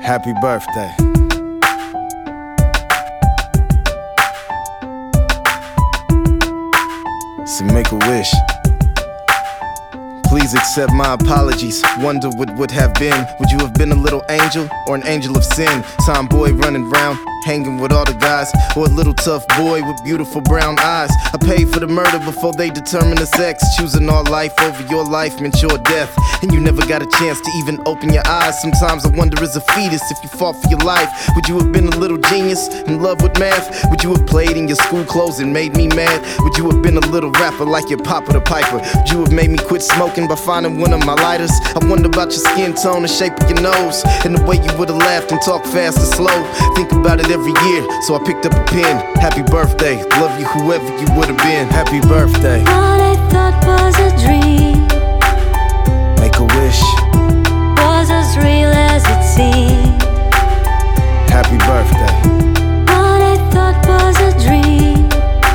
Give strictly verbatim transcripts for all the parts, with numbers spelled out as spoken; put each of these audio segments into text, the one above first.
Happy birthday. So make a wish. Please accept my apologies. Wonder what would have been. Would you have been a little angel or an angel of sin? Tomboy running round, hanging with all the guys, or a little tough boy with beautiful brown eyes. I paid for the murder before they determined the sex. Choosing our life over your life meant your death, and you never got a chance to even open your eyes. Sometimes I wonder, as a fetus, if you fought for your life, would you have been a little genius in love with math? Would you have played in your school clothes and made me mad? Would you have been a little rapper like your Papa the Piper? Would you have made me quit smoking by finding one of my lighters? I wonder about your skin tone, the shape of your nose, and the way you would've laughed and talked fast or slow. Think about it every year, so I picked up a pen. Happy birthday, love you whoever you would've been. Happy birthday. What I thought was a dream, Make a wish. was as real as it seemed. Happy birthday. What I thought was a dream,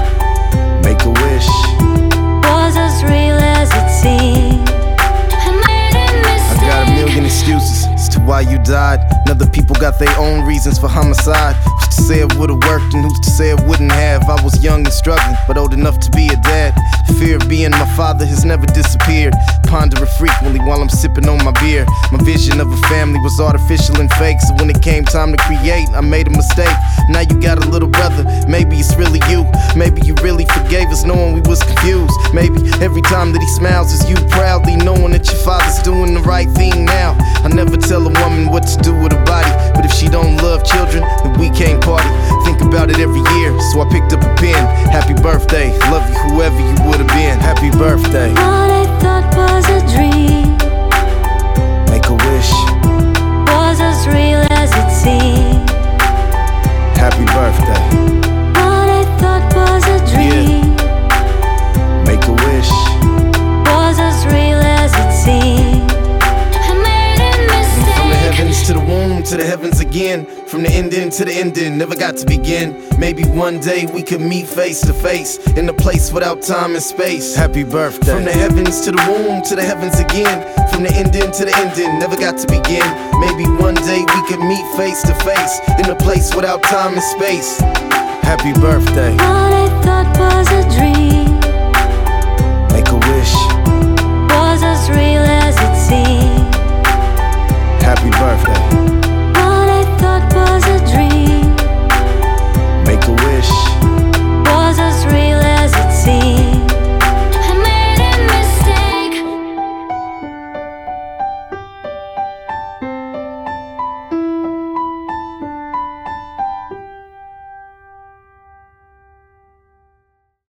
Make a wish. was as real as it seemed. I made a mistake. I got a million excuses as to why you died, and other people got their own reasons for homicide. Who's to say it would've worked and who's to say it wouldn't have? I was young and struggling, but old enough to be a dad. The fear of being my father has never disappeared. Ponder it frequently while I'm sipping on my beer. My vision of a family was artificial and fake, so when it came time to create, I made a mistake. Now you got a little brother, maybe it's really you. Maybe you really forgave us knowing we was confused. Maybe every time that he smiles is you proudly knowing that your father's doing the right thing now. I never tell a woman what to do with her body, but if she don't love children, then we can't party. Think about it every year, so I picked up a pen. Happy birthday, love you whoever you would've been. Happy birthday. What I thought was a dream, Make a wish. was as real as it seemed. Happy birthday. What I thought was a dream, Make a wish. was as real as it seemed. I made a mistake. From the heavens to the womb, to the heavens again. From the ending to the ending, never got to begin. Maybe one day we could meet face to face, in a place without time and space. Happy birthday. From the heavens to the womb, to the heavens again. From the ending to the ending, never got to begin. Maybe one day we could meet face to face, in a place without time and space. Happy birthday. What I thought